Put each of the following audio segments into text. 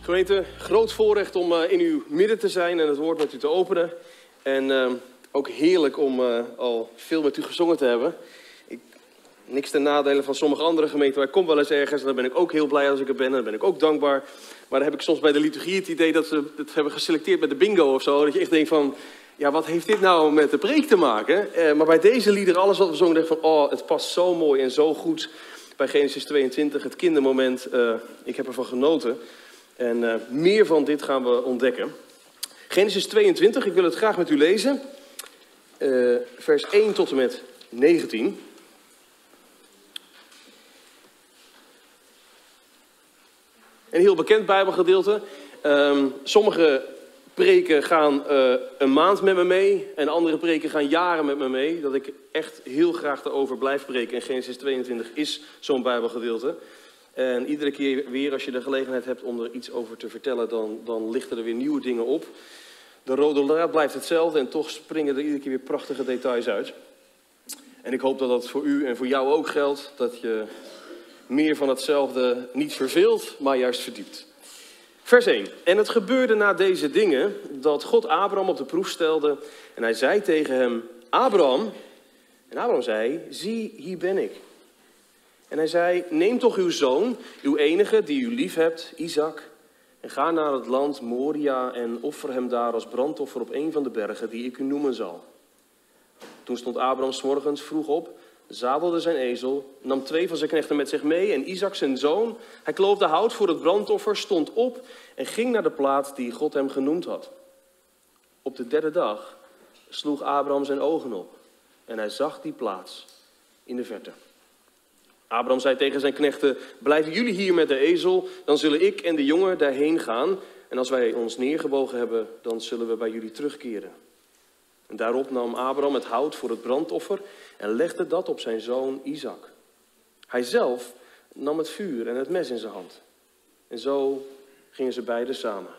Gemeente, groot voorrecht om in uw midden te zijn en het woord met u te openen. En ook heerlijk om al veel met u gezongen te hebben. Niks ten nadele van sommige andere gemeenten, maar ik kom wel eens ergens en dan ben ik ook heel blij als ik er ben en dan ben ik ook dankbaar. Maar dan heb ik soms bij de liturgie het idee dat ze het hebben geselecteerd met de bingo of zo. Dat je echt denkt van, ja, wat heeft dit nou met de preek te maken? Maar bij deze liederen, alles wat we zongen, denk ik van, oh, het past zo mooi en zo goed bij Genesis 22, het kindermoment. Ik heb ervan genoten. En meer van dit gaan we ontdekken. Genesis 22, ik wil het graag met u lezen. Vers 1 tot en met 19. Een heel bekend Bijbelgedeelte. Sommige preken gaan een maand met me mee. En andere preken gaan jaren met me mee. Dat ik echt heel graag erover blijf preken. En Genesis 22 is zo'n Bijbelgedeelte. En iedere keer weer als je de gelegenheid hebt om er iets over te vertellen, dan lichten er weer nieuwe dingen op. De rode draad blijft hetzelfde en toch springen er iedere keer weer prachtige details uit. En ik hoop dat dat voor u en voor jou ook geldt. Dat je meer van hetzelfde niet verveelt, maar juist verdiept. Vers 1. En het gebeurde na deze dingen dat God Abraham op de proef stelde. En hij zei tegen hem, Abraham. En Abraham zei, zie, hier ben ik. En hij zei, neem toch uw zoon, uw enige die u lief hebt, Isaac, en ga naar het land Moria en offer hem daar als brandoffer op een van de bergen die ik u noemen zal. Toen stond Abraham 's morgens vroeg op, zadelde zijn ezel, nam 2 van zijn knechten met zich mee en Isaac zijn zoon. Hij kloofde hout voor het brandoffer, stond op en ging naar de plaats die God hem genoemd had. Op de 3e dag sloeg Abraham zijn ogen op en hij zag die plaats in de verte. Abraham zei tegen zijn knechten, blijven jullie hier met de ezel, dan zullen ik en de jongen daarheen gaan. En als wij ons neergebogen hebben, dan zullen we bij jullie terugkeren. En daarop nam Abraham het hout voor het brandoffer en legde dat op zijn zoon Isaac. Hij zelf nam het vuur en het mes in zijn hand. En zo gingen ze beiden samen.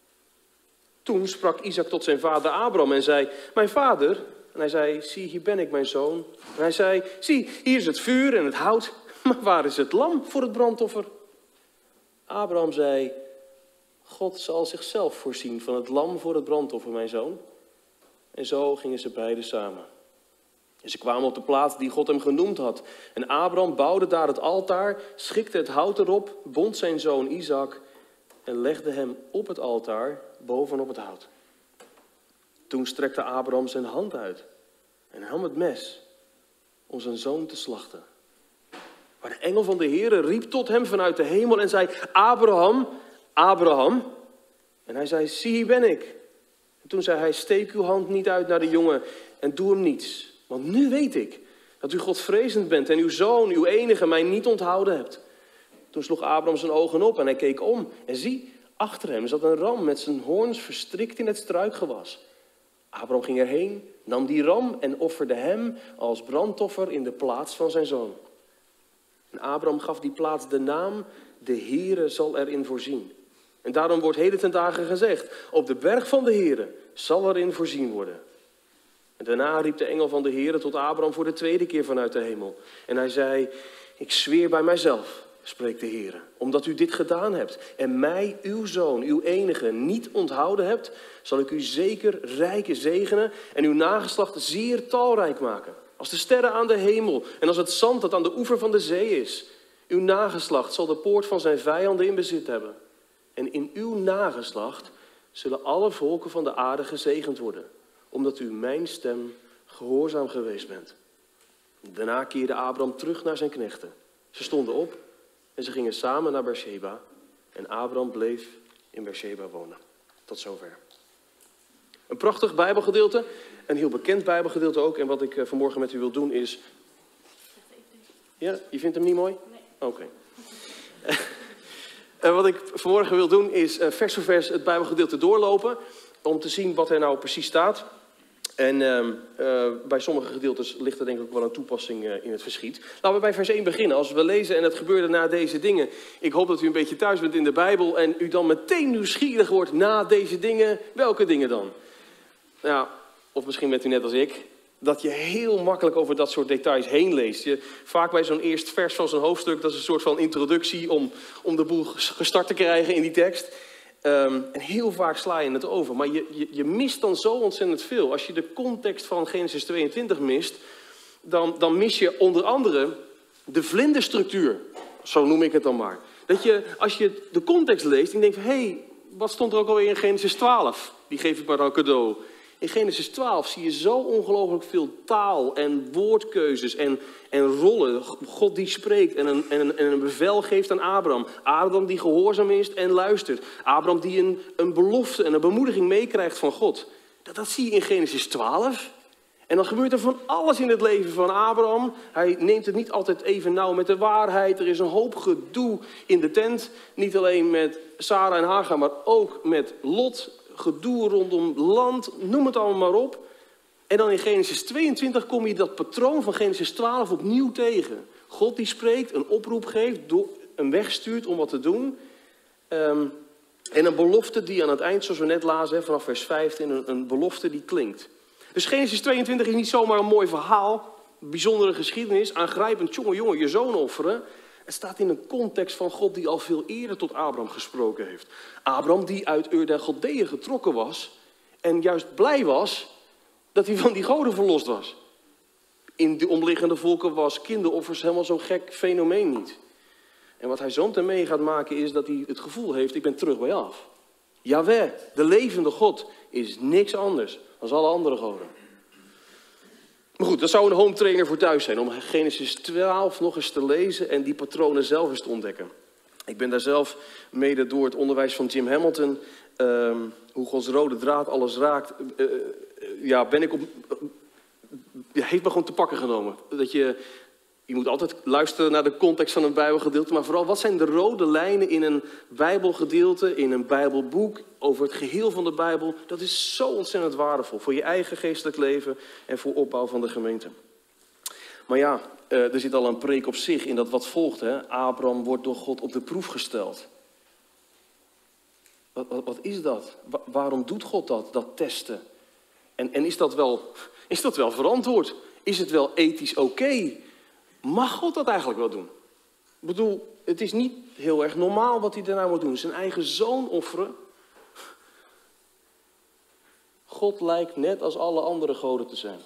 Toen sprak Isaac tot zijn vader Abraham en zei, mijn vader. En hij zei, zie, hier ben ik, mijn zoon. En hij zei, zie, hier is het vuur en het hout. Maar waar is het lam voor het brandoffer? Abraham zei, God zal zichzelf voorzien van het lam voor het brandoffer, mijn zoon. En zo gingen ze beiden samen. En ze kwamen op de plaats die God hem genoemd had. En Abraham bouwde daar het altaar, schikte het hout erop, bond zijn zoon Isaac en legde hem op het altaar bovenop het hout. Toen strekte Abraham zijn hand uit en nam het mes om zijn zoon te slachten. Maar de engel van de Heere riep tot hem vanuit de hemel en zei, Abraham, Abraham. En hij zei, zie, hier ben ik. En toen zei hij, steek uw hand niet uit naar de jongen en doe hem niets. Want nu weet ik dat u Godvrezend bent en uw zoon, uw enige, mij niet onthouden hebt. Toen sloeg Abraham zijn ogen op en hij keek om. En zie, achter hem zat een ram met zijn hoorns verstrikt in het struikgewas. Abraham ging erheen, nam die ram en offerde hem als brandoffer in de plaats van zijn zoon. En Abraham gaf die plaats de naam, de Heere zal erin voorzien. En daarom wordt heden ten dagen gezegd, op de berg van de Heere zal erin voorzien worden. En daarna riep de engel van de Heere tot Abraham voor de 2e keer vanuit de hemel. En hij zei, ik zweer bij mijzelf, spreekt de Heere, omdat u dit gedaan hebt en mij, uw zoon, uw enige, niet onthouden hebt, zal ik u zeker rijk zegenen en uw nageslacht zeer talrijk maken. Als de sterren aan de hemel en als het zand dat aan de oever van de zee is. Uw nageslacht zal de poort van zijn vijanden in bezit hebben. En in uw nageslacht zullen alle volken van de aarde gezegend worden, omdat u mijn stem gehoorzaam geweest bent. Daarna keerde Abraham terug naar zijn knechten. Ze stonden op en ze gingen samen naar Beersheba. En Abraham bleef in Beersheba wonen. Tot zover. Een prachtig Bijbelgedeelte, een heel bekend Bijbelgedeelte ook. En wat ik vanmorgen met u wil doen is... Ja, je vindt hem niet mooi? Nee. Oké. Wat ik vanmorgen wil doen is vers voor vers het Bijbelgedeelte doorlopen. Om te zien wat er nou precies staat. En bij sommige gedeeltes ligt er denk ik ook wel een toepassing in het verschiet. Laten we bij vers 1 beginnen. Als we lezen en het gebeurde na deze dingen. Ik hoop dat u een beetje thuis bent in de Bijbel. En u dan meteen nieuwsgierig wordt na deze dingen. Welke dingen dan? Nou, of misschien bent u net als ik. Dat je heel makkelijk over dat soort details heen leest. Vaak bij zo'n eerst vers van zo'n hoofdstuk. Dat is een soort van introductie om de boel gestart te krijgen in die tekst. En heel vaak sla je het over. Maar je mist dan zo ontzettend veel. Als je de context van Genesis 22 mist, dan mis je onder andere de vlinderstructuur. Zo noem ik het dan maar. Dat je, als je de context leest, en denkt van, hé, wat stond er ook alweer in Genesis 12? Die geef ik maar dan cadeau. In Genesis 12 zie je zo ongelooflijk veel taal en woordkeuzes en rollen. God die spreekt en een bevel geeft aan Abraham. Abraham die gehoorzaam is en luistert. Abraham die een belofte en een bemoediging meekrijgt van God. Dat zie je in Genesis 12. En dan gebeurt er van alles in het leven van Abraham. Hij neemt het niet altijd even nauw met de waarheid. Er is een hoop gedoe in de tent. Niet alleen met Sarah en Hagar, maar ook met Lot. Gedoe rondom land, noem het allemaal maar op. En dan in Genesis 22 kom je dat patroon van Genesis 12 opnieuw tegen. God die spreekt, een oproep geeft, een weg stuurt om wat te doen. En een belofte die aan het eind, zoals we net lazen, vanaf vers 15, een belofte die klinkt. Dus Genesis 22 is niet zomaar een mooi verhaal, bijzondere geschiedenis, aangrijpend, jongen, je zoon offeren. Het staat in een context van God die al veel eerder tot Abraham gesproken heeft. Abraham die uit Ur der Galdeeën getrokken was en juist blij was dat hij van die goden verlost was. In de omliggende volken was kinderoffers helemaal zo'n gek fenomeen niet. En wat hij zo meteen mee gaat maken is dat hij het gevoel heeft, ik ben terug bij af. Jaweh, de levende God, is niks anders dan alle andere goden. Maar goed, dat zou een home trainer voor thuis zijn, om Genesis 12 nog eens te lezen en die patronen zelf eens te ontdekken. Ik ben daar zelf mede door het onderwijs van Jim Hamilton, hoe Gods rode draad alles raakt, heeft me gewoon te pakken genomen. Dat je moet altijd luisteren naar de context van een Bijbelgedeelte, maar vooral wat zijn de rode lijnen in een Bijbelgedeelte, in een Bijbelboek, over het geheel van de Bijbel. Dat is zo ontzettend waardevol voor je eigen geestelijk leven en voor opbouw van de gemeente. Maar ja, er zit al een preek op zich in dat wat volgt. Hè? Abraham wordt door God op de proef gesteld. Wat is dat? Waarom doet God dat testen? En is dat wel verantwoord? Is het wel ethisch oké? Mag God dat eigenlijk wel doen? Ik bedoel, het is niet heel erg normaal wat hij daarna moet doen. Zijn eigen zoon offeren. God lijkt net als alle andere goden te zijn.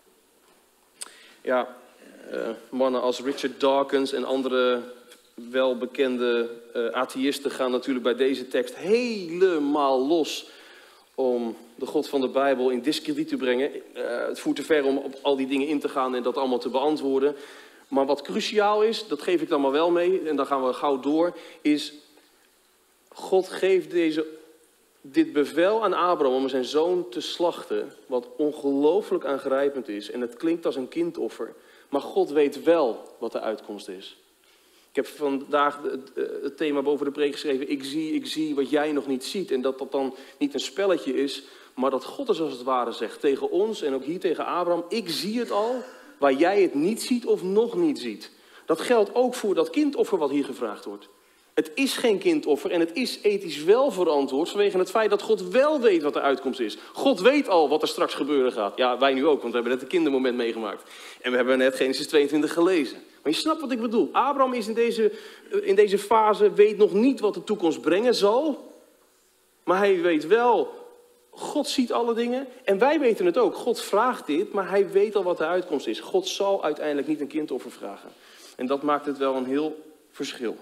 Ja, mannen als Richard Dawkins en andere welbekende atheïsten gaan natuurlijk bij deze tekst helemaal los om de God van de Bijbel in diskrediet te brengen. Het voert te ver om op al die dingen in te gaan en dat allemaal te beantwoorden. Maar wat cruciaal is, dat geef ik dan maar wel mee, en dan gaan we gauw door, is God geeft dit bevel aan Abraham om zijn zoon te slachten, wat ongelooflijk aangrijpend is. En het klinkt als een kindoffer, maar God weet wel wat de uitkomst is. Ik heb vandaag het thema boven de preek geschreven, ik zie wat jij nog niet ziet. En dat dan niet een spelletje is, maar dat God is als het ware zegt tegen ons en ook hier tegen Abraham, ik zie het al, waar jij het niet ziet of nog niet ziet. Dat geldt ook voor dat kindoffer wat hier gevraagd wordt. Het is geen kindoffer en het is ethisch wel verantwoord vanwege het feit dat God wel weet wat de uitkomst is. God weet al wat er straks gebeuren gaat. Ja, wij nu ook, want we hebben net een kindermoment meegemaakt. En we hebben net Genesis 22 gelezen. Maar je snapt wat ik bedoel. Abraham is in deze fase, weet nog niet wat de toekomst brengen zal. Maar hij weet wel, God ziet alle dingen. En wij weten het ook. God vraagt dit, maar hij weet al wat de uitkomst is. God zal uiteindelijk niet een kindoffer vragen. En dat maakt het wel een heel verschil.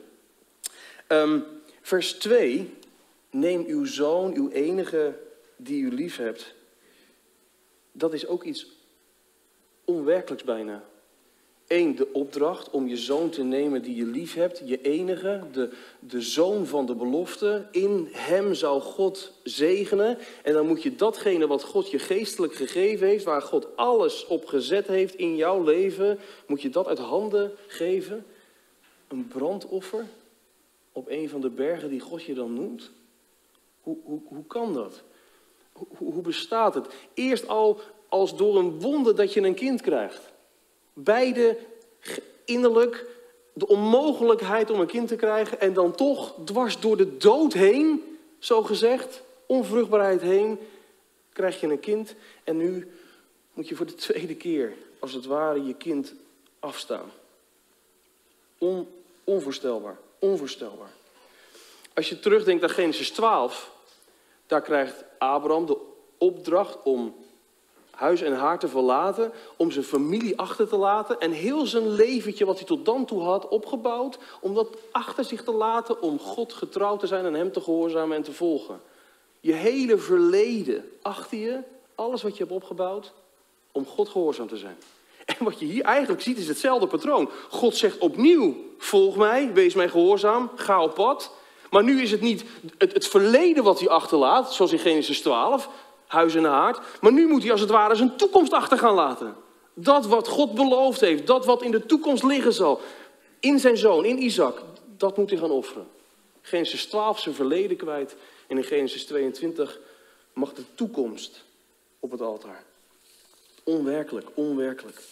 Vers 2. Neem uw zoon, uw enige die u lief hebt. Dat is ook iets onwerkelijks bijna. 1, de opdracht om je zoon te nemen die je lief hebt. Je enige, de zoon van de belofte. In hem zou God zegenen. En dan moet je datgene wat God je geestelijk gegeven heeft, waar God alles op gezet heeft in jouw leven, moet je dat uit handen geven. Een brandoffer op een van de bergen die God je dan noemt. Hoe kan dat? Hoe bestaat het? Eerst al als door een wonder dat je een kind krijgt. Beide innerlijk de onmogelijkheid om een kind te krijgen en dan toch dwars door de dood heen, zo gezegd, onvruchtbaarheid heen, krijg je een kind. En nu moet je voor de tweede keer, als het ware, je kind afstaan. Onvoorstelbaar. als je terugdenkt aan Genesis 12, daar krijgt Abraham de opdracht om huis en haar te verlaten, om zijn familie achter te laten en heel zijn leventje wat hij tot dan toe had opgebouwd, om dat achter zich te laten, om God getrouw te zijn en hem te gehoorzamen en te volgen. Je hele verleden achter je, alles wat je hebt opgebouwd, om God gehoorzaam te zijn. En wat je hier eigenlijk ziet is hetzelfde patroon. God zegt opnieuw, volg mij, wees mij gehoorzaam, ga op pad. Maar nu is het niet het verleden wat hij achterlaat, zoals in Genesis 12, huis en haard. Maar nu moet hij als het ware zijn toekomst achter gaan laten. Dat wat God beloofd heeft, dat wat in de toekomst liggen zal, in zijn zoon, in Isaac, dat moet hij gaan offeren. Genesis 12 zijn verleden kwijt en in Genesis 22 mag de toekomst op het altaar. Onwerkelijk, onwerkelijk.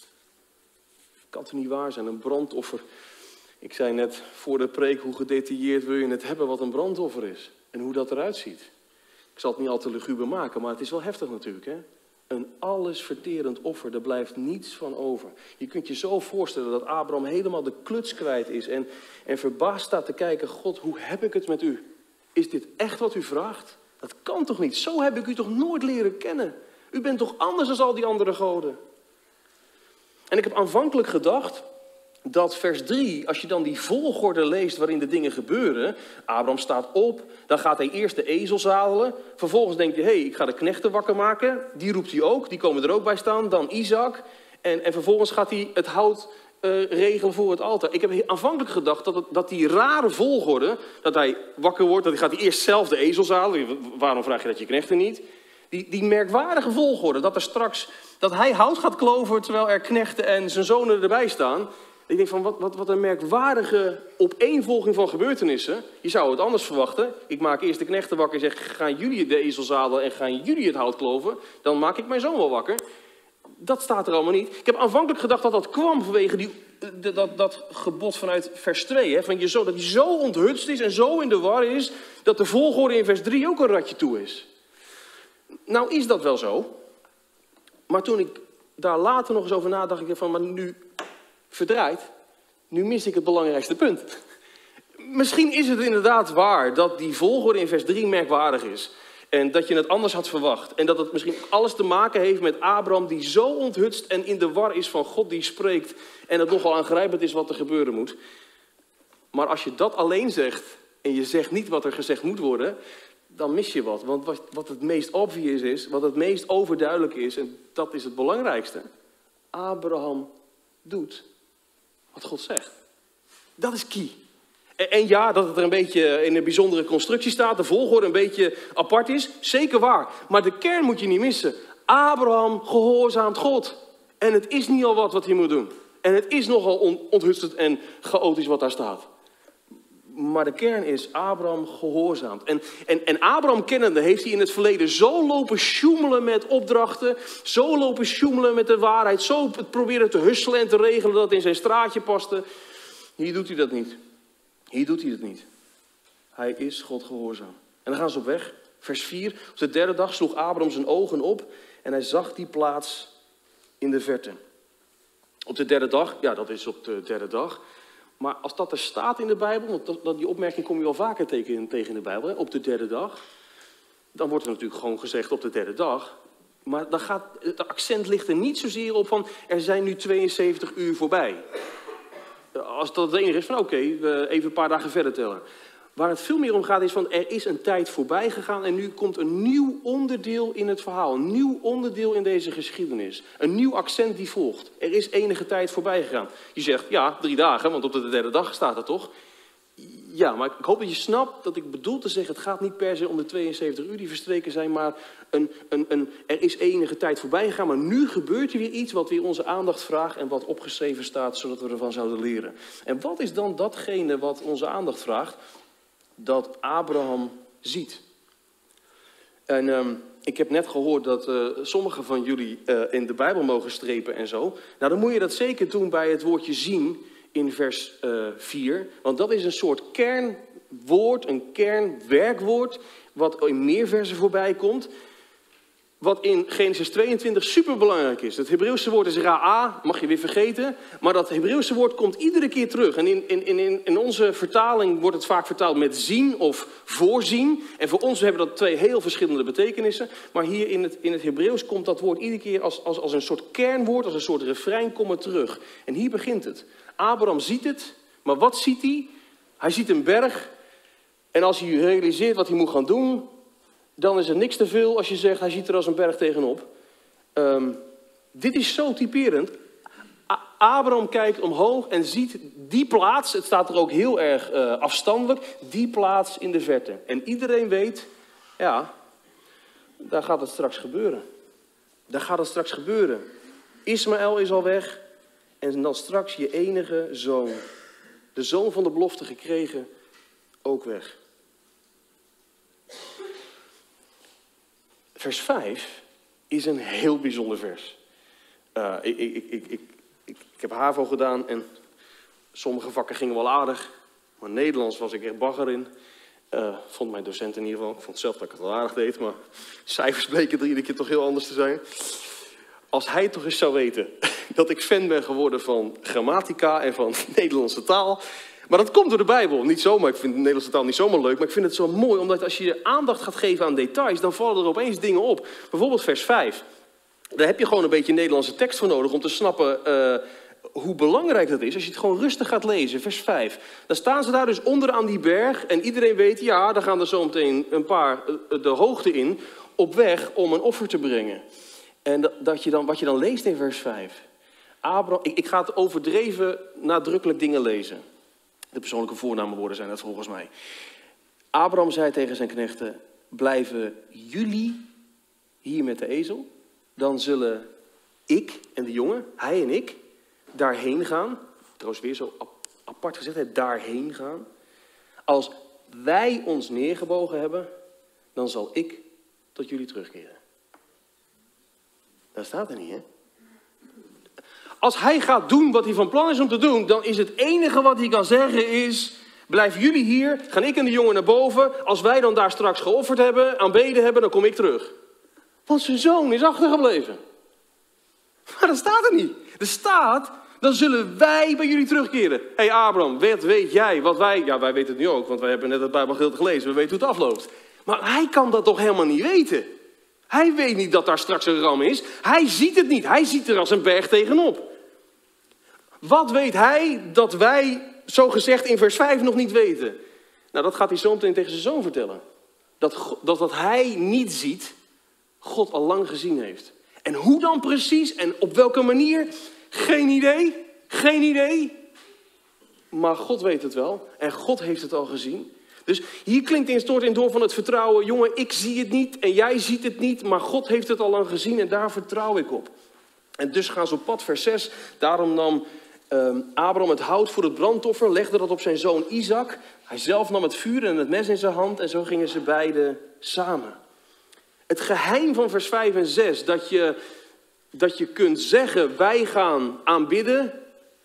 Kan toch niet waar zijn, een brandoffer. Ik zei net voor de preek, hoe gedetailleerd wil je het hebben wat een brandoffer is. En hoe dat eruit ziet. Ik zal het niet al te luguber maken, maar het is wel heftig natuurlijk. Hè? Een allesverterend offer, daar blijft niets van over. Je kunt je zo voorstellen dat Abraham helemaal de kluts kwijt is. En verbaasd staat te kijken, God, hoe heb ik het met u? Is dit echt wat u vraagt? Dat kan toch niet? Zo heb ik u toch nooit leren kennen? U bent toch anders dan al die andere goden? En ik heb aanvankelijk gedacht dat vers 3, als je dan die volgorde leest waarin de dingen gebeuren. Abraham staat op, dan gaat hij eerst de ezel zadelen. Vervolgens denkt hij, ik ga de knechten wakker maken. Die roept hij ook, die komen er ook bij staan. Dan Isaac. En vervolgens gaat hij het hout regelen voor het altaar. Ik heb aanvankelijk gedacht dat die rare volgorde, dat hij wakker wordt, dat hij gaat eerst zelf de ezel zadelen. Waarom vraag je dat je knechten niet? Die merkwaardige volgorde, dat hij hout gaat kloven terwijl er knechten en zijn zonen erbij staan. Ik denk van, wat een merkwaardige opeenvolging van gebeurtenissen. Je zou het anders verwachten. Ik maak eerst de knechten wakker en zeg, gaan jullie de ezel zadelen en gaan jullie het hout kloven? Dan maak ik mijn zoon wel wakker. Dat staat er allemaal niet. Ik heb aanvankelijk gedacht dat dat kwam vanwege dat gebod vanuit vers 2. Hè, van je zoon, dat hij zo onthutst is en zo in de war is, dat de volgorde in vers 3 ook een ratje toe is. Nou is dat wel zo. Maar toen ik daar later nog eens over nadacht, ik van, maar nu verdraaid. Nu mis ik het belangrijkste punt. Misschien is het inderdaad waar dat die volgorde in vers 3 merkwaardig is. En dat je het anders had verwacht. En dat het misschien alles te maken heeft met Abraham die zo onthutst en in de war is van God die spreekt. En het nogal aangrijpend is wat er gebeuren moet. Maar als je dat alleen zegt en je zegt niet wat er gezegd moet worden, dan mis je wat. Want wat het meest obvious is, wat het meest overduidelijk is, en dat is het belangrijkste. Abraham doet wat God zegt. Dat is key. En ja, dat het er een beetje in een bijzondere constructie staat, de volgorde een beetje apart is, zeker waar. Maar de kern moet je niet missen. Abraham gehoorzaamt God. En het is niet al wat hij moet doen. En het is nogal onthutst en chaotisch wat daar staat. Maar de kern is, Abraham gehoorzaamt. En Abraham kennende heeft hij in het verleden zo lopen sjoemelen met opdrachten. Zo lopen sjoemelen met de waarheid. Zo proberen te husselen en te regelen dat het in zijn straatje paste. Hier doet hij dat niet. Hier doet hij het niet. Hij is God gehoorzaam. En dan gaan ze op weg. Vers 4. Op de derde dag sloeg Abraham zijn ogen op. En hij zag die plaats in de verte. Op de derde dag. Ja, dat is op de derde dag. Maar als dat er staat in de Bijbel, want die opmerking kom je wel vaker tegen in de Bijbel, hè, op de derde dag. Dan wordt er natuurlijk gewoon gezegd op de derde dag. Maar het accent ligt er niet zozeer op van, er zijn nu 72 uur voorbij. Als dat het enige is van, oké, even een paar dagen verder tellen. Waar het veel meer om gaat is van, er is een tijd voorbij gegaan en nu komt een nieuw onderdeel in het verhaal. Een nieuw onderdeel in deze geschiedenis. Een nieuw accent die volgt. Er is enige tijd voorbij gegaan. Je zegt, ja, 3 dagen, want op de derde dag staat het toch? Ja, maar ik hoop dat je snapt dat ik bedoel te zeggen, het gaat niet per se om de 72 uur die verstreken zijn, maar er is enige tijd voorbij gegaan. Maar nu gebeurt er weer iets wat weer onze aandacht vraagt en wat opgeschreven staat, zodat we ervan zouden leren. En wat is dan datgene wat onze aandacht vraagt? Dat Abraham ziet. En ik heb net gehoord dat sommigen van jullie in de Bijbel mogen strepen en zo. Nou, dan moet je dat zeker doen bij het woordje zien in vers 4. Want dat is een soort kernwoord, een kernwerkwoord, wat in meer versen voorbij komt. wat in Genesis 22 superbelangrijk is. Het Hebreeuwse woord is ra'a, mag je weer vergeten. Maar dat Hebreeuwse woord komt iedere keer terug. En in onze vertaling wordt het vaak vertaald met zien of voorzien. En voor ons hebben dat twee heel verschillende betekenissen. Maar hier in het Hebreeuws komt dat woord iedere keer als een soort kernwoord, als een soort refrein komen terug. En hier begint het. Abraham ziet het, maar wat ziet hij? Hij ziet een berg. En als hij realiseert wat hij moet gaan doen, dan is er niks te veel als je zegt, hij ziet er als een berg tegenop. Dit is zo typerend. Abraham kijkt omhoog en ziet die plaats, het staat er ook heel erg afstandelijk, die plaats in de verte. En iedereen weet, ja, daar gaat het straks gebeuren. Daar gaat het straks gebeuren. Ismaël is al weg en dan straks je enige zoon. De zoon van de belofte gekregen, ook weg. Vers 5 is een heel bijzonder vers. Ik heb HAVO gedaan en sommige vakken gingen wel aardig. Maar Nederlands was ik echt bagger in. Vond mijn docent in ieder geval. Ik vond zelf dat ik het wel aardig deed, maar cijfers bleken er iedere keer toch heel anders te zijn. Als hij toch eens zou weten dat ik fan ben geworden van grammatica en van Nederlandse taal. Maar dat komt door de Bijbel. Niet zomaar, ik vind de Nederlandse taal niet zomaar leuk, maar ik vind het zo mooi, omdat als je aandacht gaat geven aan details, dan vallen er opeens dingen op. Bijvoorbeeld vers 5. Daar heb je gewoon een beetje Nederlandse tekst voor nodig om te snappen hoe belangrijk dat is. Als je het gewoon rustig gaat lezen, vers 5. Dan staan ze daar dus onderaan die berg en iedereen weet, ja, daar gaan er zo meteen een paar de hoogte in, op weg om een offer te brengen. En wat je dan leest in vers 5. Abraham, ik ga het overdreven nadrukkelijk dingen lezen. De persoonlijke voornaamwoorden zijn dat volgens mij. Abraham zei tegen zijn knechten, blijven jullie hier met de ezel? Dan zullen ik en de jongen, hij en ik, daarheen gaan. Trouwens weer zo apart gezegd, daarheen gaan. Als wij ons neergebogen hebben, dan zal ik tot jullie terugkeren. Dat staat er niet, hè? Als hij gaat doen wat hij van plan is om te doen, dan is het enige wat hij kan zeggen is, blijven jullie hier, gaan ik en de jongen naar boven. Als wij dan daar straks geofferd hebben, aanbeden hebben, dan kom ik terug. Want zijn zoon is achtergebleven. Maar dat staat er niet. Er staat, dan zullen wij bij jullie terugkeren. Hé Abraham, weet jij wat wij... Ja, wij weten het nu ook, want wij hebben net het Bijbelgedeelte gelezen. We weten hoe het afloopt. Maar hij kan dat toch helemaal niet weten. Hij weet niet dat daar straks een ram is. Hij ziet het niet. Hij ziet er als een berg tegenop. Wat weet hij dat wij, zo gezegd in vers 5, nog niet weten? Nou, dat gaat hij zo meteen tegen zijn zoon vertellen. Dat hij niet ziet, God al lang gezien heeft. En hoe dan precies en op welke manier? Geen idee. Geen idee. Maar God weet het wel. En God heeft het al gezien. Dus hier klinkt in door van het vertrouwen. Jongen, ik zie het niet en jij ziet het niet. Maar God heeft het al lang gezien en daar vertrouw ik op. En dus gaan ze op pad, vers 6. Daarom nam Abraham het hout voor het brandoffer, legde dat op zijn zoon Isaac. Hij zelf nam het vuur en het mes in zijn hand en zo gingen ze beiden samen. Het geheim van vers 5 en 6, dat je kunt zeggen, wij gaan aanbidden.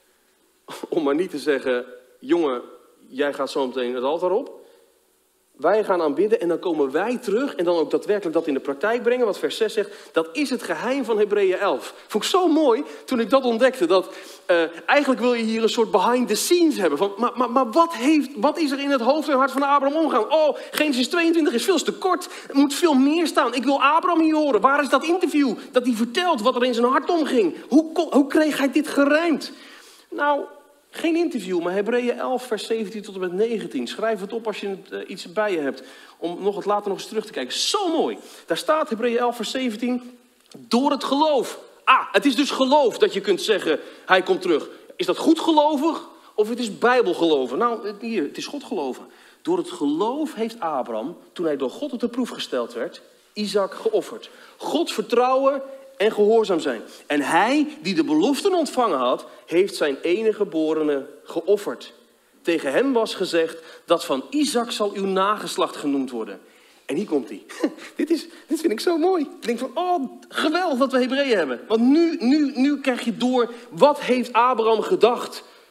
Om maar niet te zeggen, jongen, jij gaat zo meteen het altaar op. Wij gaan aanbidden en dan komen wij terug en dan ook daadwerkelijk dat in de praktijk brengen. Wat vers 6 zegt, dat is het geheim van Hebreeën 11. Vond ik zo mooi toen ik dat ontdekte. Dat eigenlijk wil je hier een soort behind the scenes hebben. Van, maar wat is er in het hoofd en hart van Abraham omgaan? Oh, Genesis 22 is veel te kort. Er moet veel meer staan. Ik wil Abraham hier horen. Waar is dat interview? Dat hij vertelt wat er in zijn hart omging. Hoe kreeg hij dit gerijmd? Nou, geen interview, maar Hebreeën 11, vers 17 tot en met 19. Schrijf het op als je iets bij je hebt. Om het later nog eens terug te kijken. Zo mooi. Daar staat Hebreeën 11, vers 17. Door het geloof. Het is dus geloof dat je kunt zeggen, hij komt terug. Is dat goed gelovig of het is bijbelgeloven? Nou, hier, het is God geloven. Door het geloof heeft Abraham, toen hij door God op de proef gesteld werd, Isaac geofferd. God vertrouwen en gehoorzaam zijn. En hij, die de beloften ontvangen had, heeft zijn enige geborene geofferd. Tegen hem was gezegd, dat van Isaac zal uw nageslacht genoemd worden. En hier komt hij. Dit vind ik zo mooi. Ik denk van, geweldig dat we Hebreeën hebben. Want nu krijg je door, wat heeft Abraham gedacht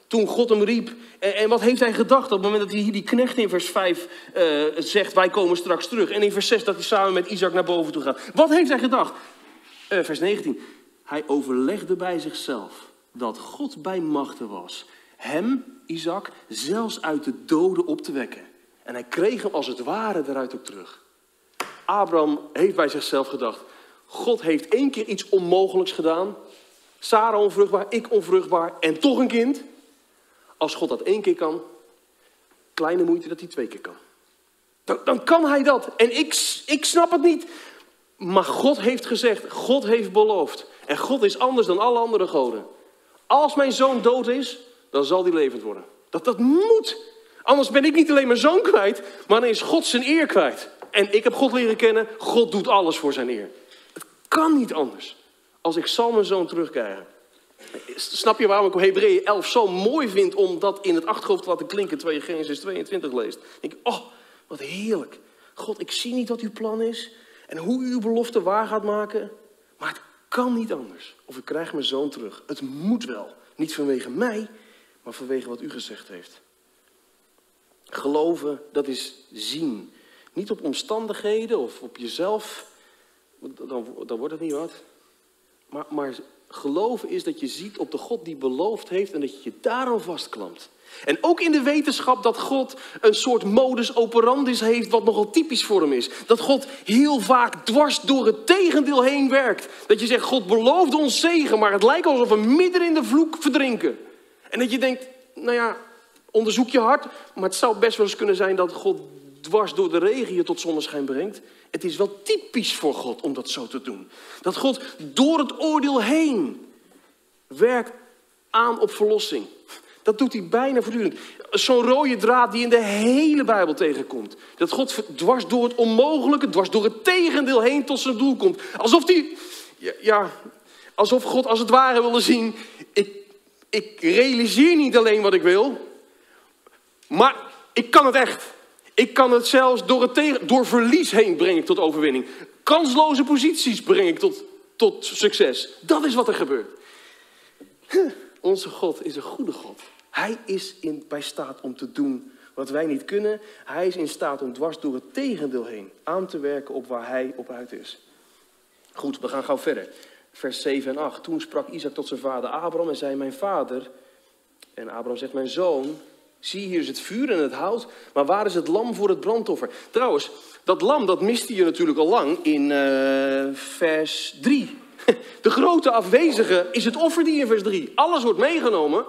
Toen God hem riep. En wat heeft hij gedacht op het moment dat hij hier die knecht in vers 5 zegt, wij komen straks terug. En in vers 6 dat hij samen met Isaac naar boven toe gaat. Wat heeft hij gedacht? Vers 19. Hij overlegde bij zichzelf dat God bij machte was hem, Isaac, zelfs uit de doden op te wekken. En hij kreeg hem als het ware eruit ook terug. Abraham heeft bij zichzelf gedacht, God heeft 1 keer iets onmogelijks gedaan. Sarah onvruchtbaar, ik onvruchtbaar en toch een kind. Als God dat 1 keer kan, kleine moeite dat hij 2 keer kan. Dan kan hij dat. En ik snap het niet. Maar God heeft gezegd, God heeft beloofd. En God is anders dan alle andere goden. Als mijn zoon dood is, dan zal die levend worden. Dat moet. Anders ben ik niet alleen mijn zoon kwijt, maar dan is God zijn eer kwijt. En ik heb God leren kennen, God doet alles voor zijn eer. Het kan niet anders. Als ik zal mijn zoon terugkrijgen. Snap je waarom ik Hebreeën 11 zo mooi vind om dat in het achterhoofd te laten klinken terwijl je Genesis 22 leest? Dan denk ik, oh, wat heerlijk. God, ik zie niet wat uw plan is en hoe u uw belofte waar gaat maken. Maar het kan niet anders. Of ik krijg mijn zoon terug. Het moet wel. Niet vanwege mij, maar vanwege wat u gezegd heeft. Geloven, dat is zien. Niet op omstandigheden of op jezelf. Dan wordt het niet wat. Maar geloven is dat je ziet op de God die beloofd heeft en dat je je daaraan vastklampt. En ook in de wetenschap dat God een soort modus operandis heeft wat nogal typisch voor hem is. Dat God heel vaak dwars door het tegendeel heen werkt. Dat je zegt, God beloofde ons zegen, maar het lijkt alsof we midden in de vloek verdrinken. En dat je denkt, nou ja, onderzoek je hart, maar het zou best wel eens kunnen zijn dat God dwars door de regen je tot zonneschijn brengt. Het is wel typisch voor God om dat zo te doen. Dat God door het oordeel heen werkt aan op verlossing. Dat doet hij bijna voortdurend. Zo'n rode draad die in de hele Bijbel tegenkomt. Dat God dwars door het onmogelijke, dwars door het tegendeel heen tot zijn doel komt. Alsof God als het ware wilde zien, ik realiseer niet alleen wat ik wil, maar ik kan het echt. Ik kan het zelfs door verlies heen breng ik tot overwinning. Kansloze posities breng ik tot succes. Dat is wat er gebeurt. Onze God is een goede God. Hij is bij staat om te doen wat wij niet kunnen. Hij is in staat om dwars door het tegendeel heen aan te werken op waar hij op uit is. Goed, we gaan gauw verder. Vers 7 en 8. Toen sprak Isaac tot zijn vader Abraham en zei, mijn vader. En Abraham zegt, mijn zoon. Zie, hier is het vuur en het hout, maar waar is het lam voor het brandoffer? Trouwens, dat lam, dat miste je natuurlijk al lang in vers 3. De grote afwezige is het offerdier in vers 3. Alles wordt meegenomen,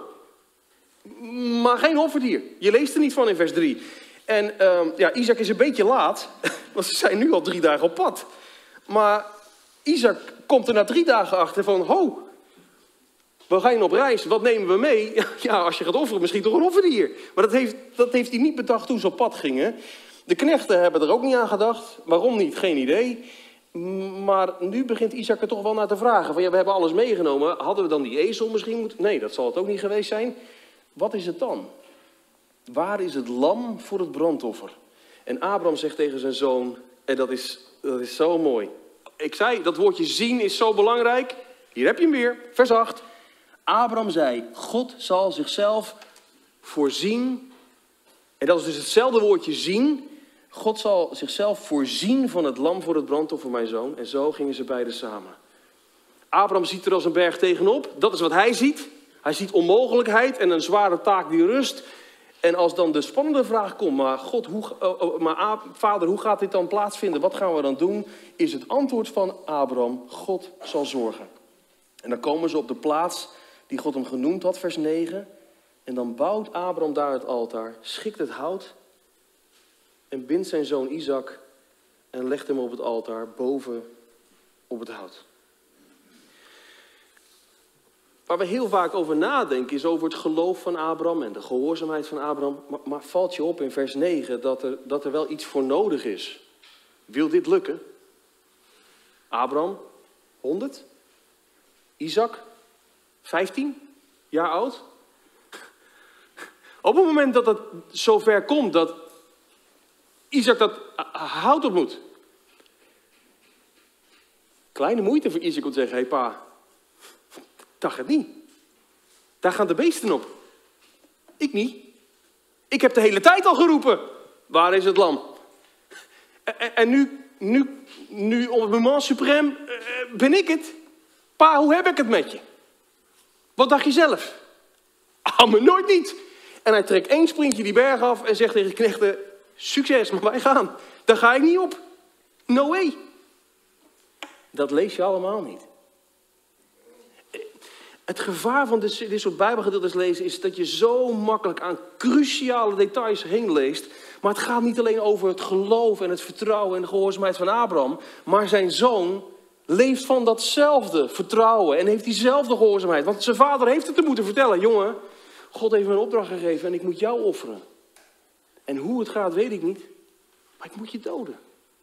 maar geen offerdier. Je leest er niet van in vers 3. En Isaac is een beetje laat, want ze zijn nu al 3 dagen op pad. Maar Isaac komt er na 3 dagen achter van, ho, we gaan op reis, wat nemen we mee? Ja, als je gaat offeren, misschien toch een offerdier. Maar dat heeft hij niet bedacht toen ze op pad gingen. De knechten hebben er ook niet aan gedacht. Waarom niet? Geen idee. Maar nu begint Isaac er toch wel naar te vragen. Van, ja, we hebben alles meegenomen. Hadden we dan die ezel misschien moeten? Nee, dat zal het ook niet geweest zijn. Wat is het dan? Waar is het lam voor het brandoffer? En Abraham zegt tegen zijn zoon, en dat is zo mooi. Ik zei, dat woordje zien is zo belangrijk. Hier heb je hem weer, vers 8. Abraham zei, God zal zichzelf voorzien. En dat is dus hetzelfde woordje zien. God zal zichzelf voorzien van het lam voor het brandoffer, mijn zoon. En zo gingen ze beiden samen. Abraham ziet er als een berg tegenop. Dat is wat hij ziet. Hij ziet onmogelijkheid en een zware taak die rust. En als dan de spannende vraag komt, vader, hoe gaat dit dan plaatsvinden? Wat gaan we dan doen? Is het antwoord van Abraham, God zal zorgen. En dan komen ze op de plaats die God hem genoemd had, vers 9. En dan bouwt Abraham daar het altaar, schikt het hout en bindt zijn zoon Isaac en legt hem op het altaar boven op het hout. Waar we heel vaak over nadenken is over het geloof van Abraham en de gehoorzaamheid van Abraham. Maar valt je op in vers 9 dat er wel iets voor nodig is. Wil dit lukken? Abraham, 100. Isaac, 15 jaar oud. Op het moment dat het zover komt dat Isaac dat hout op moet. Kleine moeite voor Isaac om te zeggen, hé pa, dat gaat niet. Daar gaan de beesten op. Ik niet. Ik heb de hele tijd al geroepen. Waar is het lam? En nu op het moment suprême ben ik het. Pa, hoe heb ik het met je? Wat dacht je zelf? Maar nooit niet. En hij trekt 1 sprintje die berg af en zegt tegen de knechten, succes, maar wij gaan. Daar ga ik niet op. No way. Dat lees je allemaal niet. Het gevaar van dit soort bijbelgedeeltes lezen is dat je zo makkelijk aan cruciale details heen leest. Maar het gaat niet alleen over het geloof en het vertrouwen en de gehoorzaamheid van Abraham. Maar zijn zoon leeft van datzelfde vertrouwen en heeft diezelfde gehoorzaamheid. Want zijn vader heeft het te moeten vertellen. Jongen, God heeft me een opdracht gegeven en ik moet jou offeren. En hoe het gaat weet ik niet. Maar ik moet je doden.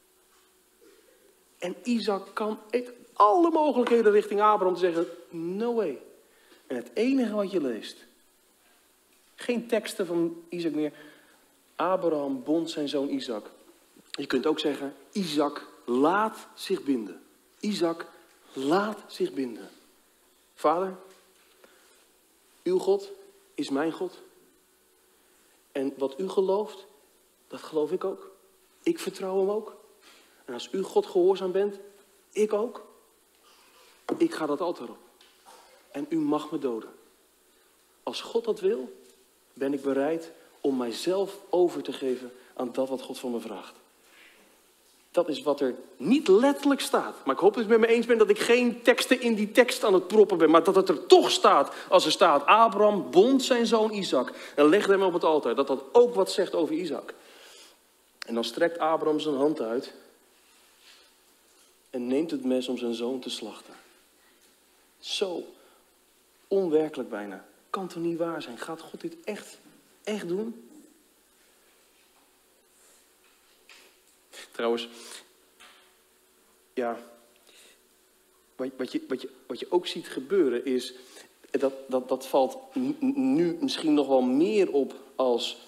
En Isaac kan alle mogelijkheden richting Abraham te zeggen, no way. En het enige wat je leest, geen teksten van Isaac meer. Abraham bond zijn zoon Isaac. Je kunt ook zeggen, Isaac laat zich binden. Isaac laat zich binden. Vader, uw God is mijn God. En wat u gelooft, dat geloof ik ook. Ik vertrouw hem ook. En als u God gehoorzaam bent, ik ook. Ik ga dat altaar op. En u mag me doden. Als God dat wil, ben ik bereid om mijzelf over te geven aan dat wat God van me vraagt. Dat is wat er niet letterlijk staat. Maar ik hoop dat u het met me eens bent dat ik geen teksten in die tekst aan het proppen ben. Maar dat het er toch staat. Als er staat, Abraham bond zijn zoon Isaac en legde hem op het altaar. Dat dat ook wat zegt over Isaac. En dan strekt Abraham zijn hand uit. En neemt het mes om zijn zoon te slachten. Zo onwerkelijk bijna. Kan toch niet waar zijn? Gaat God dit echt doen? Trouwens, ja, wat je ook ziet gebeuren is, dat valt nu misschien nog wel meer op als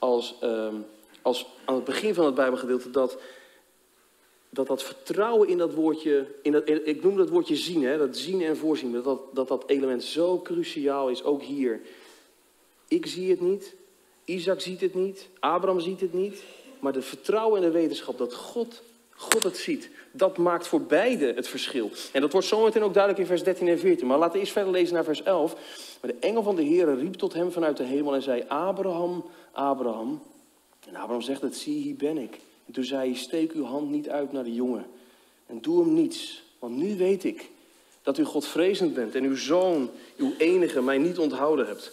aan het begin van het Bijbelgedeelte, dat vertrouwen in dat woordje, ik noem dat woordje zien, hè, dat zien en voorzien, dat element zo cruciaal is, ook hier. Ik zie het niet, Isaac ziet het niet, Abraham ziet het niet, maar de vertrouwen en de wetenschap dat God het ziet, dat maakt voor beide het verschil. En dat wordt zometeen ook duidelijk in vers 13 en 14, maar laten we eerst verder lezen naar vers 11. Maar de engel van de Heere riep tot hem vanuit de hemel en zei, Abraham, Abraham. En Abraham zegt het, zie, hier ben ik. En toen zei hij, steek uw hand niet uit naar de jongen en doe hem niets. Want nu weet ik dat u Godvrezend bent en uw zoon, uw enige, mij niet onthouden hebt.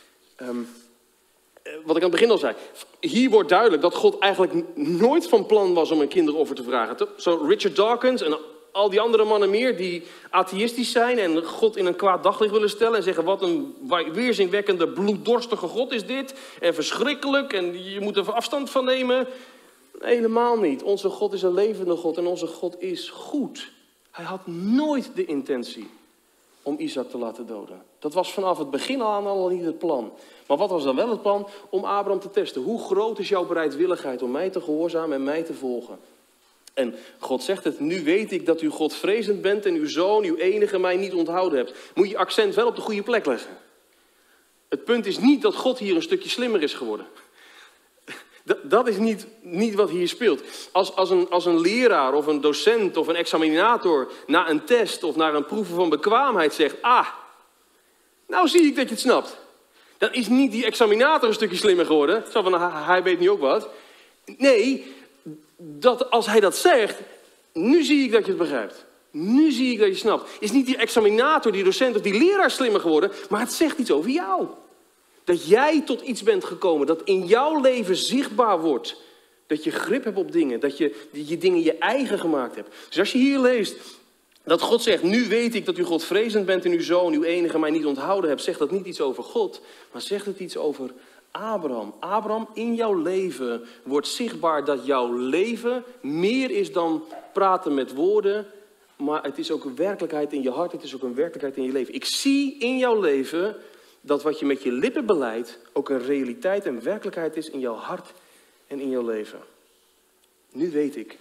Wat ik aan het begin al zei. Hier wordt duidelijk dat God eigenlijk nooit van plan was om een kinderoffer te vragen. Zo Richard Dawkins en al die andere mannen meer die atheïstisch zijn en God in een kwaad daglicht willen stellen en zeggen wat een weerzinwekkende bloeddorstige God is dit en verschrikkelijk en je moet er afstand van nemen. Nee, helemaal niet. Onze God is een levende God en onze God is goed. Hij had nooit de intentie om Isaac te laten doden. Dat was vanaf het begin al niet het plan. Maar wat was dan wel het plan? Om Abraham te testen. Hoe groot is jouw bereidwilligheid om mij te gehoorzamen en mij te volgen? En God zegt het, nu weet ik dat u Godvrezend bent en uw zoon, uw enige, mij niet onthouden hebt. Moet je accent wel op de goede plek leggen. Het punt is niet dat God hier een stukje slimmer is geworden. Dat is niet wat hier speelt. Als een leraar of een docent of een examinator na een test of naar een proeven van bekwaamheid zegt, nou zie ik dat je het snapt. Dan is niet die examinator een stukje slimmer geworden. Zo van, hij weet nu ook wat. Nee, als hij dat zegt, nu zie ik dat je het begrijpt. Nu zie ik dat je het snapt. Is niet die examinator, die docent of die leraar slimmer geworden, maar het zegt iets over jou. Dat jij tot iets bent gekomen, dat in jouw leven zichtbaar wordt. Dat je grip hebt op dingen, dat je dingen je eigen gemaakt hebt. Dus als je hier leest dat God zegt, nu weet ik dat u Godvrezend bent en uw zoon, uw enige, mij niet onthouden hebt, zegt dat niet iets over God, maar zegt het iets over Abraham. Abraham, in jouw leven wordt zichtbaar dat jouw leven meer is dan praten met woorden, maar het is ook een werkelijkheid in je hart, het is ook een werkelijkheid in je leven. Ik zie in jouw leven dat wat je met je lippen beleidt ook een realiteit en werkelijkheid is in jouw hart en in jouw leven. Nu weet ik.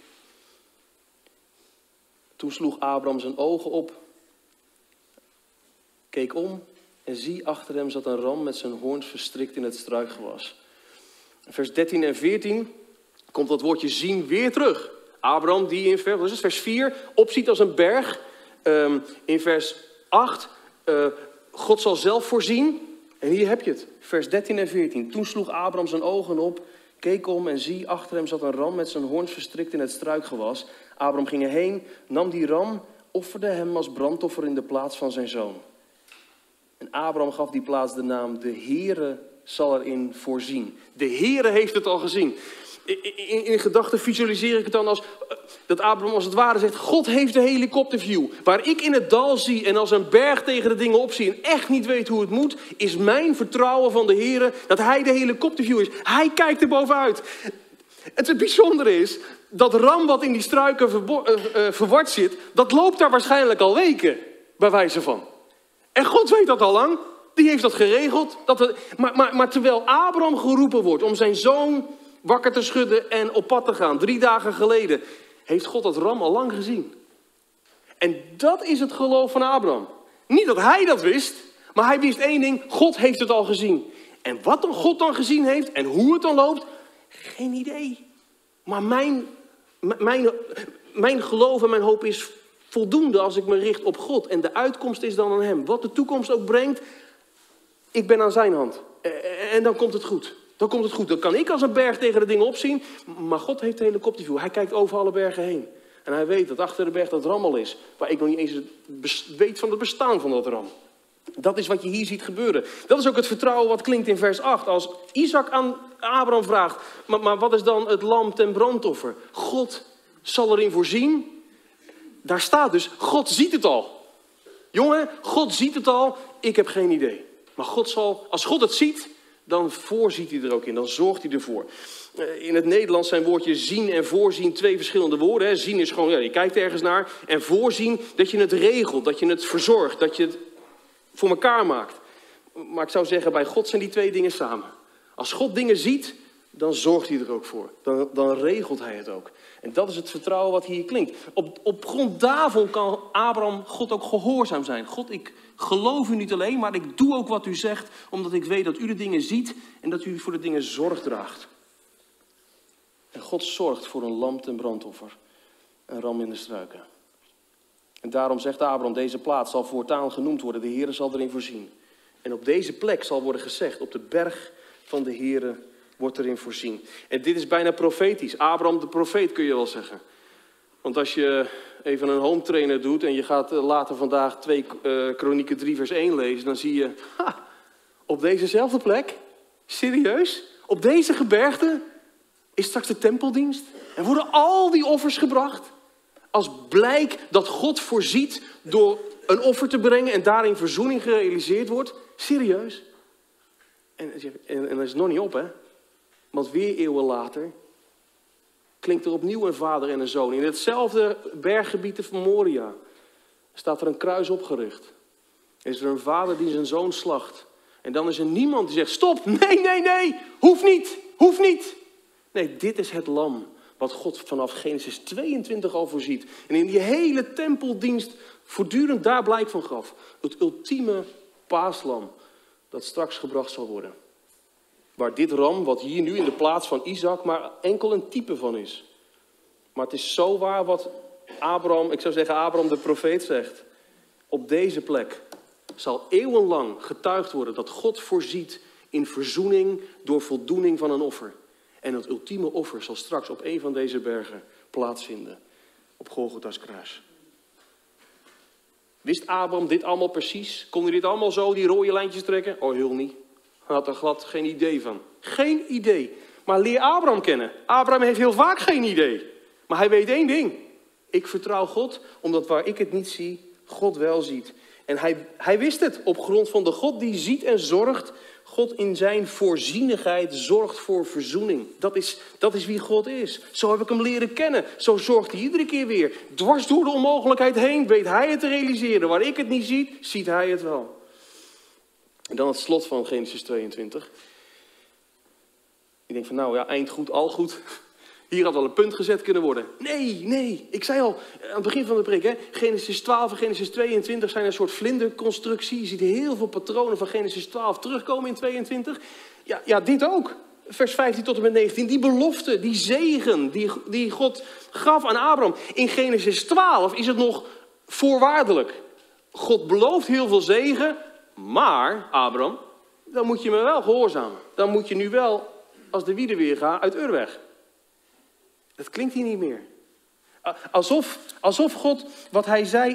Toen sloeg Abraham zijn ogen op, keek om En zie, achter hem zat een ram met zijn hoorns verstrikt in het struikgewas. In vers 13 en 14 komt dat woordje zien weer terug. Abraham die in vers 4 opziet als een berg. In vers 8, God zal zelf voorzien. En hier heb je het, vers 13 en 14. Toen sloeg Abraham zijn ogen op, keek om en zie, achter hem zat een ram met zijn hoorns verstrikt in het struikgewas. Abraham ging erheen, nam die ram, offerde hem als brandoffer in de plaats van zijn zoon. En Abraham gaf die plaats de naam, de Heere zal erin voorzien. De Heere heeft het al gezien. In gedachten visualiseer ik het dan als dat Abraham als het ware zegt, God heeft de helikopterview. Waar ik in het dal zie en als een berg tegen de dingen opzie en echt niet weet hoe het moet, is mijn vertrouwen van de Heere dat hij de helikopterview is. Hij kijkt er bovenuit. Het bijzondere is, dat ram wat in die struiken verward zit, dat loopt daar waarschijnlijk al weken, bij wijze van. En God weet dat al lang. Die heeft dat geregeld. Maar terwijl Abraham geroepen wordt om zijn zoon wakker te schudden en op pad te gaan, 3 dagen geleden, heeft God dat ram al lang gezien. En dat is het geloof van Abraham. Niet dat hij dat wist, maar hij wist één ding, God heeft het al gezien. En wat dan God dan gezien heeft en hoe het dan loopt, geen idee. Maar mijn geloof en mijn hoop is voldoende als ik me richt op God. En de uitkomst is dan aan hem. Wat de toekomst ook brengt, ik ben aan zijn hand. En dan komt het goed. Dan komt het goed. Dan kan ik als een berg tegen de dingen opzien. Maar God heeft de helikopterview. Hij kijkt over alle bergen heen. En hij weet dat achter de berg dat ram al is. Waar ik nog niet eens weet van het bestaan van dat ram. Dat is wat je hier ziet gebeuren. Dat is ook het vertrouwen wat klinkt in vers 8. Als Isaac aan Abraham vraagt, maar wat is dan het lam ten brandoffer? God zal erin voorzien. Daar staat dus, God ziet het al. Jongen, God ziet het al. Ik heb geen idee. Maar God zal, als God het ziet, dan voorziet hij er ook in. Dan zorgt hij ervoor. In het Nederlands zijn woordjes zien en voorzien 2 verschillende woorden. Hè. Zien is gewoon, ja, je kijkt ergens naar. En voorzien, dat je het regelt, dat je het verzorgt, dat je het voor elkaar maakt. Maar ik zou zeggen, bij God zijn die 2 dingen samen. Als God dingen ziet, dan zorgt hij er ook voor. Dan regelt hij het ook. En dat is het vertrouwen wat hier klinkt. Op grond daarvan kan Abraham God ook gehoorzaam zijn. God, ik geloof u niet alleen, maar ik doe ook wat u zegt, omdat ik weet dat u de dingen ziet en dat u voor de dingen zorg draagt. En God zorgt voor een lam ten brandoffer, een ram in de struiken. En daarom zegt Abraham, deze plaats zal voortaan genoemd worden, de Heere zal erin voorzien. En op deze plek zal worden gezegd, op de berg van de Heere wordt erin voorzien. En dit is bijna profetisch. Abraham de profeet kun je wel zeggen. Want als je even een home trainer doet en je gaat later vandaag 2 Kronieken 3 vers 1 lezen, dan zie je, op dezezelfde plek, serieus, op deze gebergte is straks de tempeldienst. En worden al die offers gebracht als blijk dat God voorziet door een offer te brengen en daarin verzoening gerealiseerd wordt. Serieus. En dat is nog niet op, hè. Want weer eeuwen later klinkt er opnieuw een vader en een zoon. In hetzelfde berggebied van Moria staat er een kruis opgericht. Is er een vader die zijn zoon slacht. En dan is er niemand die zegt, stop, nee, hoeft niet. Nee, dit is het lam wat God vanaf Genesis 22 al voorziet. En in die hele tempeldienst voortdurend daar blijk van gaf. Het ultieme paaslam dat straks gebracht zal worden. Waar dit ram, wat hier nu in de plaats van Isaac, maar enkel een type van is. Maar het is zo waar wat Abraham, ik zou zeggen Abraham de profeet zegt. Op deze plek zal eeuwenlang getuigd worden dat God voorziet in verzoening door voldoening van een offer. En het ultieme offer zal straks op een van deze bergen plaatsvinden. Op Golgotha's kruis. Wist Abraham dit allemaal precies? Kon hij dit allemaal zo, die rode lijntjes trekken? Oh, heel niet. Hij had er glad geen idee van. Geen idee. Maar leer Abraham kennen. Abraham heeft heel vaak geen idee. Maar hij weet één ding. Ik vertrouw God, omdat waar ik het niet zie, God wel ziet. En hij wist het op grond van de God die ziet en zorgt. God in zijn voorzienigheid zorgt voor verzoening. Dat is wie God is. Zo heb ik hem leren kennen. Zo zorgt hij iedere keer weer. Dwars door de onmogelijkheid heen weet hij het te realiseren. Waar ik het niet zie, ziet hij het wel. En dan het slot van Genesis 22. Ik denk van nou ja, eind goed, al goed. Hier had al een punt gezet kunnen worden. Nee, ik zei al aan het begin van de preek, Genesis 12 en Genesis 22 zijn een soort vlinderconstructie. Je ziet heel veel patronen van Genesis 12 terugkomen in 22. Ja, dit ook. Vers 15 tot en met 19. Die belofte, die zegen die God gaf aan Abraham. In Genesis 12 is het nog voorwaardelijk. God belooft heel veel zegen, maar Abraham, dan moet je me wel gehoorzamen. Dan moet je nu wel, als de wiede weer gaat, uit Ur weg. Dat klinkt hier niet meer. Alsof God, wat hij zei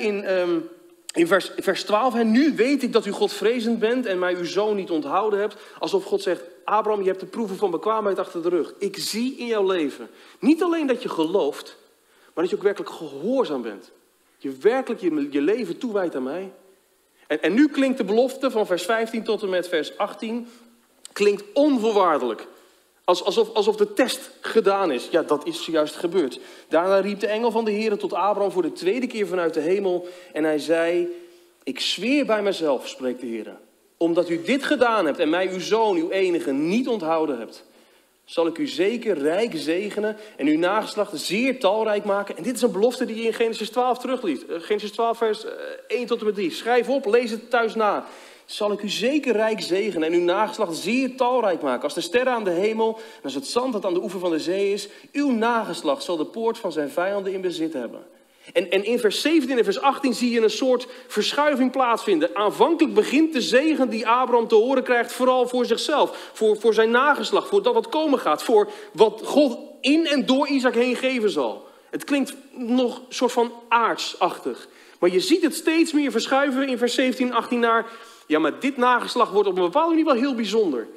in vers 12... nu weet ik dat u Godvrezend bent en mij uw zoon niet onthouden hebt. Alsof God zegt, Abraham, je hebt de proeven van bekwaamheid achter de rug. Ik zie in jouw leven, niet alleen dat je gelooft, maar dat je ook werkelijk gehoorzaam bent. Je werkelijk je leven toewijdt aan mij. En nu klinkt de belofte van vers 15 tot en met vers 18... klinkt onvoorwaardelijk. Alsof de test gedaan is. Ja, dat is zojuist gebeurd. Daarna riep de engel van de Heere tot Abraham voor de tweede keer vanuit de hemel. En hij zei, ik zweer bij mezelf, spreekt de Heere. Omdat u dit gedaan hebt en mij uw zoon, uw enige, niet onthouden hebt. Zal ik u zeker rijk zegenen en uw nageslacht zeer talrijk maken. En dit is een belofte die je in Genesis 12 terugliet. Genesis 12 vers 1 tot en met 3. Schrijf op, lees het thuis na. Zal ik u zeker rijk zegenen en uw nageslacht zeer talrijk maken. Als de sterren aan de hemel en als het zand dat aan de oever van de zee is. Uw nageslacht zal de poort van zijn vijanden in bezit hebben. En in vers 17 en vers 18 zie je een soort verschuiving plaatsvinden. Aanvankelijk begint de zegen die Abraham te horen krijgt vooral voor zichzelf. Voor zijn nageslacht, voor dat wat komen gaat. Voor wat God in en door Isaac heen geven zal. Het klinkt nog een soort van aardsachtig. Maar je ziet het steeds meer verschuiven in vers 17 en 18 naar... ja, maar dit nageslacht wordt op een bepaalde manier wel heel bijzonder.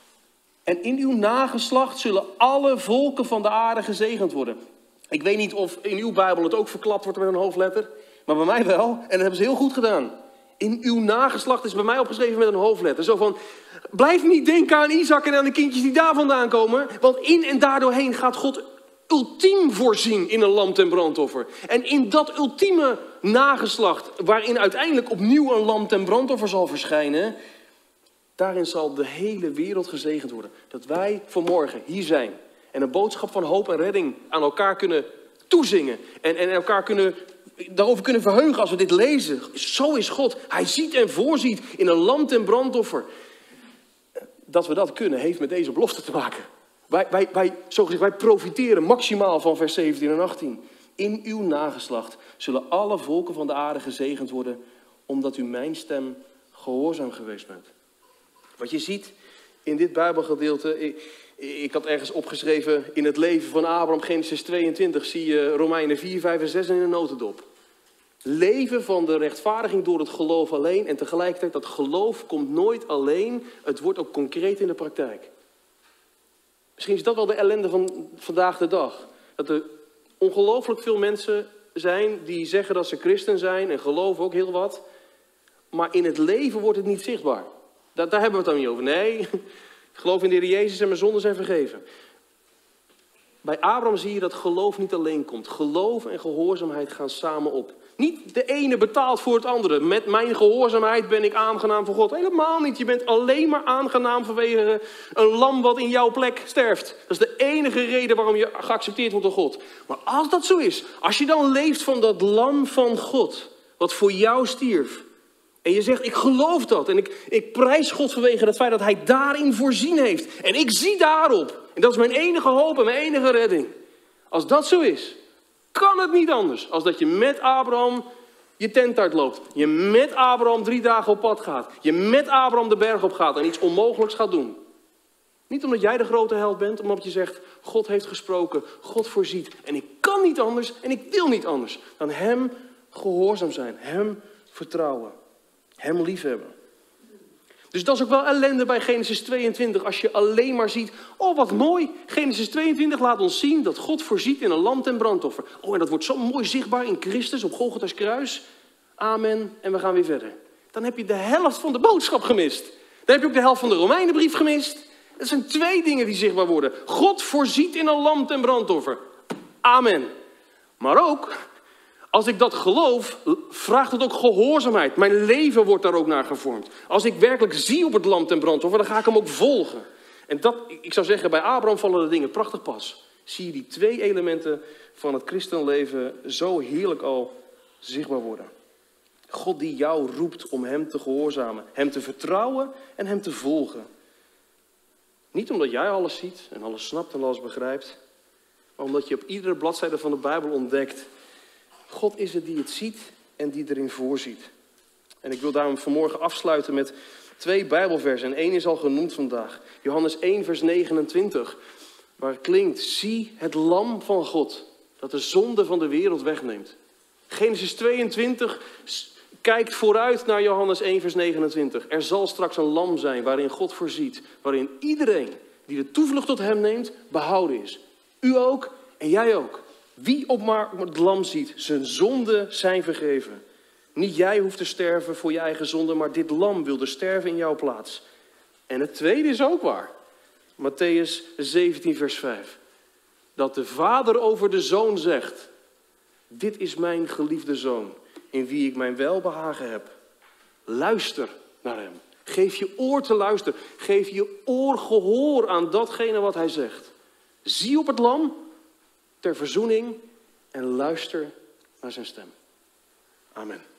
En in uw nageslacht zullen alle volken van de aarde gezegend worden. Ik weet niet of in uw Bijbel het ook verklapt wordt met een hoofdletter. Maar bij mij wel. En dat hebben ze heel goed gedaan. In uw nageslacht is bij mij opgeschreven met een hoofdletter. Zo van, blijf niet denken aan Isaac en aan de kindjes die daar vandaan komen. Want in en daardoorheen gaat God ultiem voorzien in een lam ten brandoffer. En in dat ultieme nageslacht, waarin uiteindelijk opnieuw een lam ten brandoffer zal verschijnen, daarin zal de hele wereld gezegend worden. Dat wij vanmorgen hier zijn en een boodschap van hoop en redding aan elkaar kunnen toezingen. En elkaar daarover kunnen verheugen als we dit lezen. Zo is God. Hij ziet en voorziet in een lam ten brandoffer. Dat we dat kunnen, heeft met deze belofte te maken. Wij profiteren maximaal van vers 17 en 18. In uw nageslacht zullen alle volken van de aarde gezegend worden, omdat u mijn stem gehoorzaam geweest bent. Wat je ziet in dit Bijbelgedeelte, ik had ergens opgeschreven in het leven van Abraham, Genesis 22, zie je Romeinen 4, 5 en 6 in een notendop. Leven van de rechtvaardiging door het geloof alleen en tegelijkertijd dat geloof komt nooit alleen, het wordt ook concreet in de praktijk. Misschien is dat wel de ellende van vandaag de dag. Dat er ongelooflijk veel mensen zijn die zeggen dat ze christen zijn en geloven ook heel wat. Maar in het leven wordt het niet zichtbaar. Daar hebben we het dan niet over. Nee, ik geloof in de Heer Jezus en mijn zonden zijn vergeven. Bij Abraham zie je dat geloof niet alleen komt. Geloof en gehoorzaamheid gaan samen op. Niet de ene betaalt voor het andere. Met mijn gehoorzaamheid ben ik aangenaam voor God. Helemaal niet. Je bent alleen maar aangenaam vanwege een lam wat in jouw plek sterft. Dat is de enige reden waarom je geaccepteerd wordt door God. Maar als dat zo is, als je dan leeft van dat lam van God, wat voor jou stierf. En je zegt, ik geloof dat. En ik prijs God vanwege het feit dat hij daarin voorzien heeft. En ik zie daarop. En dat is mijn enige hoop en mijn enige redding. Als dat zo is, kan het niet anders als dat je met Abraham je tent uitloopt. Je met Abraham 3 dagen op pad gaat. Je met Abraham de berg op gaat en iets onmogelijks gaat doen. Niet omdat jij de grote held bent, maar omdat je zegt, God heeft gesproken, God voorziet. En ik kan niet anders en ik wil niet anders dan hem gehoorzaam zijn, hem vertrouwen, hem liefhebben. Dus dat is ook wel ellende bij Genesis 22. Als je alleen maar ziet, oh wat mooi. Genesis 22 laat ons zien dat God voorziet in een lam ten brandoffer. Oh, en dat wordt zo mooi zichtbaar in Christus op Golgotha's kruis. Amen. En we gaan weer verder. Dan heb je de helft van de boodschap gemist. Dan heb je ook de helft van de Romeinenbrief gemist. Het zijn 2 dingen die zichtbaar worden. God voorziet in een lam ten brandoffer. Amen. Maar ook, als ik dat geloof, vraagt het ook gehoorzaamheid. Mijn leven wordt daar ook naar gevormd. Als ik werkelijk zie op het lam ten brandoffer, dan ga ik hem ook volgen. En dat, ik zou zeggen, bij Abraham vallen de dingen prachtig pas. zie je die twee elementen van het christenleven zo heerlijk al zichtbaar worden. God die jou roept om hem te gehoorzamen, hem te vertrouwen en hem te volgen. Niet omdat jij alles ziet en alles snapt en alles begrijpt, maar omdat je op iedere bladzijde van de Bijbel ontdekt, God is het die het ziet en die erin voorziet. En ik wil daarom vanmorgen afsluiten met 2 Bijbelversen. En 1 is al genoemd vandaag. Johannes 1 vers 29. Waar klinkt, zie het lam van God, dat de zonde van de wereld wegneemt. Genesis 22 kijkt vooruit naar Johannes 1 vers 29. Er zal straks een lam zijn waarin God voorziet. Waarin iedereen die de toevlucht tot hem neemt, behouden is. U ook en jij ook. Wie op maar het lam ziet, zijn zonden zijn vergeven. Niet jij hoeft te sterven voor je eigen zonde, maar dit lam wilde sterven in jouw plaats. En het tweede is ook waar. Mattheüs 17 vers 5. Dat de vader over de zoon zegt, dit is mijn geliefde zoon, in wie ik mijn welbehagen heb. Luister naar hem. Geef je oor te luisteren. Geef je oor gehoor aan datgene wat hij zegt. Zie op het lam ter verzoening en luister naar zijn stem. Amen.